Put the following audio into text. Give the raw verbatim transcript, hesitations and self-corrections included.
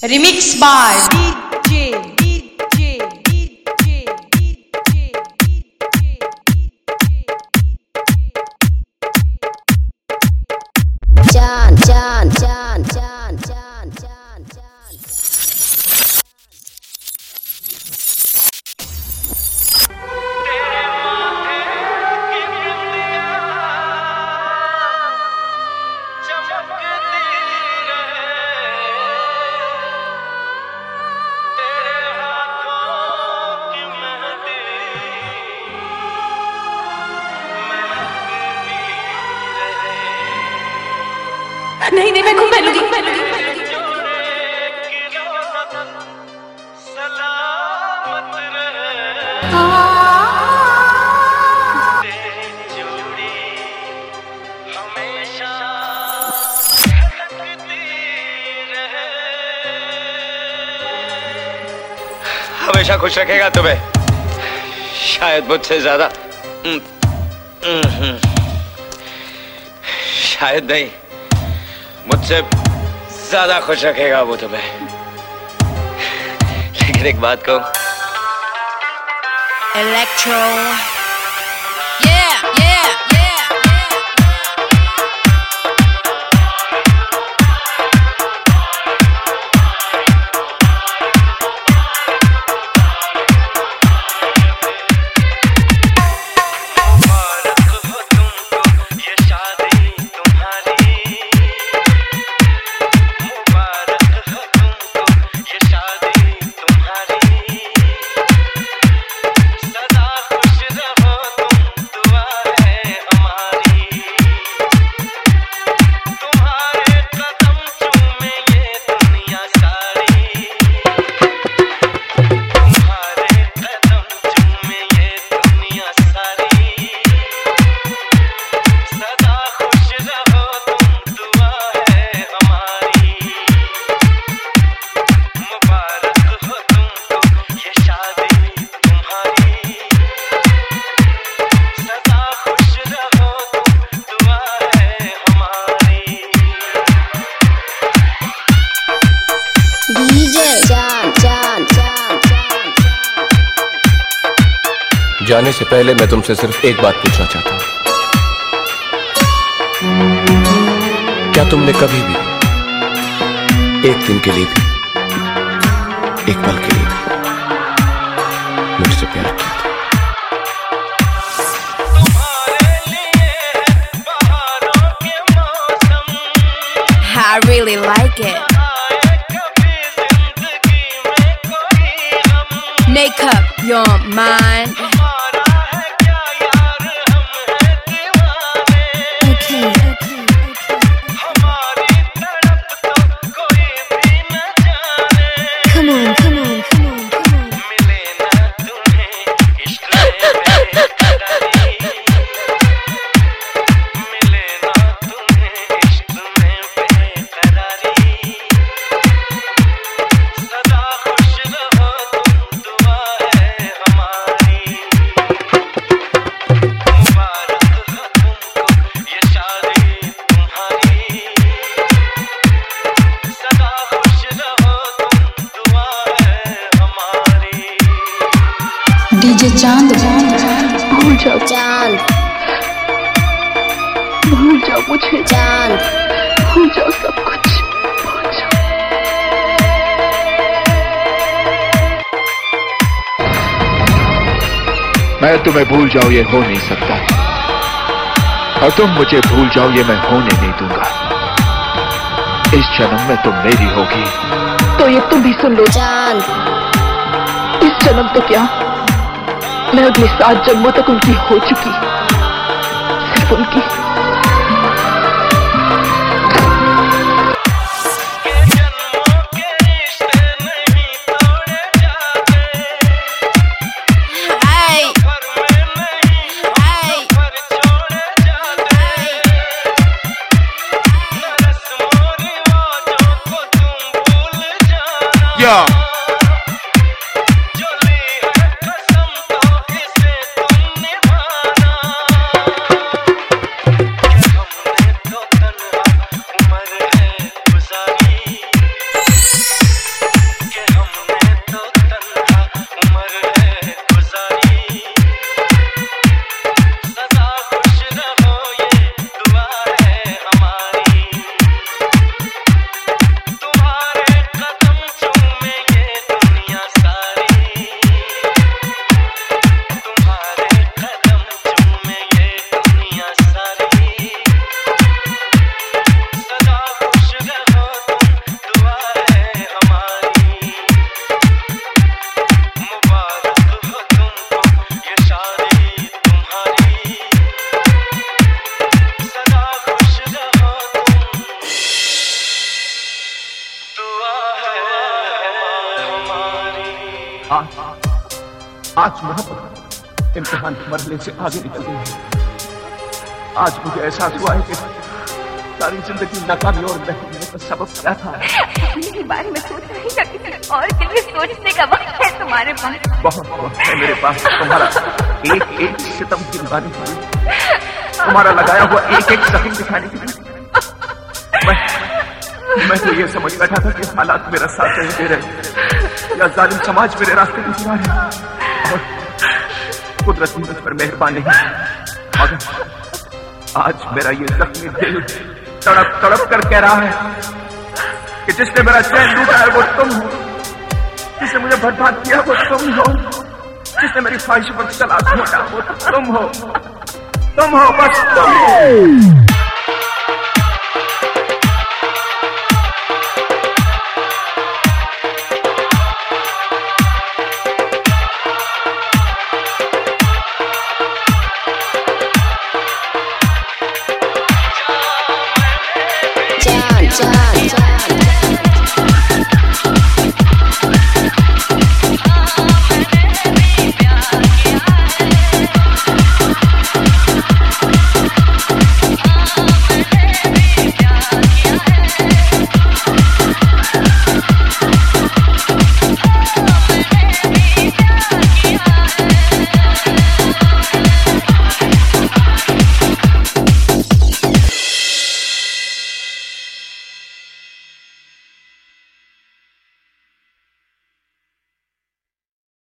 Remix by D J D J D J D J John John John John John John John नहीं नहीं मैं खूब पहनूंगी पहनूंगी हमेशा खुश रखेगा तुम्हें, शायद मुझसे ज्यादा, शायद नहीं, मुझसे ज्यादा खुश रखेगा वो तुम्हें। लेकिन एक बात कहूं, Electro Yeah yeah जाने से पहले मैं तुमसे सिर्फ एक बात पूछना चाहता हूं। क्या तुमने कभी भी एक दिन के लिए भी, एक पल के लिए भी मुझसे प्यार किया था? I really like it. Make up your mind. Okay okay Come on come on come on come on D J चांद भूल जाओ चांद भूल जाओ मुझे चांद भूल जाओ सब कुछ भूल जाओ। मैं तुम्हें भूल जाऊं ये हो नहीं सकता, और तुम मुझे भूल जाओ ये मैं होने नहीं दूंगा। इस जन्म में तुम मेरी होगी तो ये तुम भी सुन लो, चांद इस जन्म तो क्या, मैं अगले सात जन्मों तक उनकी हो चुकी, सिर्फ उनकी। या आज आज मोहब्बत इम्तिहान के मरहले से आगे निकल गई है। आज मुझे एहसास हुआ है कि सारी जिंदगी नाकामी और नाकामी का सबब क्या था। अपने के बारे में सोच रही था, किसी और के लिए सोचने का वक्त है तुम्हारे पास। बहुत वक्त है मेरे पास तुम्हारा एक एक सितम की निभाने के लिए, तुम्हारा लगाया हुआ एक एक जख्म दिखाने के लिए। मैं मैं तो ये समझ बैठा था कि हालात मेरा साथ नहीं दे रहे या जालिम समाज मेरे रास्ते में चुरा है और कुदरत मुझ पर मेहरबान नहीं। मगर आज मेरा ये जख्मी दिल तड़प तड़प कर कह रहा है कि जिसने मेरा चैन लूटा है वो तुम हो, जिसने मुझे बर्बाद किया वो तुम हो, जिसने मेरी ख्वाहिश पर चला छोड़ा वो तुम हो, तुम हो, बस तुम हो।